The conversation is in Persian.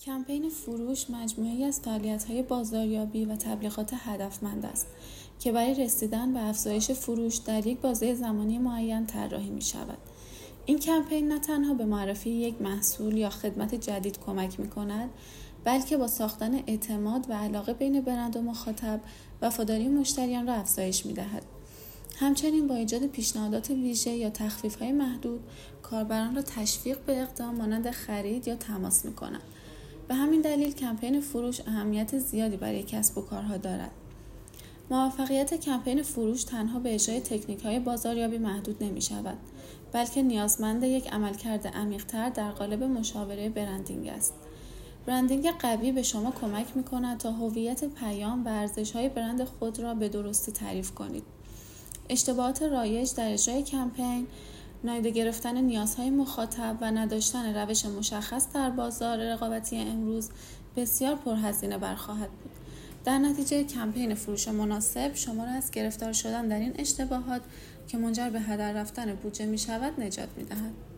کمپین فروش مجموعه‌ای از فعالیت‌های بازاریابی و تبلیغات هدفمند است که برای رسیدن به افزایش فروش در یک بازه زمانی معین طراحی می‌شود. این کمپین نه تنها به معرفی یک محصول یا خدمت جدید کمک می‌کند، بلکه با ساختن اعتماد و علاقه بین برند و مخاطب، وفاداری مشتریان را افزایش می‌دهد. همچنین با ایجاد پیشنهادات ویژه یا تخفیف‌های محدود، کاربران را تشویق به اقدام مانند خرید یا تماس می‌کند. به همین دلیل کمپین فروش اهمیت زیادی برای کسب و کارها دارد. موفقیت کمپین فروش تنها به اجرای تکنیک‌های بازاریابی محدود نمی‌شود، بلکه نیازمند یک عملکرد عمیق‌تر در قالب مشاوره برندینگ است. برندینگ قوی به شما کمک می‌کند تا هویت پیام و ارزش‌های برند خود را به درستی تعریف کنید. اشتباهات رایج در اجرای کمپین، نادیده گرفتن نیازهای مخاطب و نداشتن روش مشخص در بازار رقابتی امروز بسیار پرهزینه خواهد بود. در نتیجه کمپین فروش مناسب شما را از گرفتار شدن در این اشتباهات که منجر به هدر رفتن بودجه می شود نجات می دهد.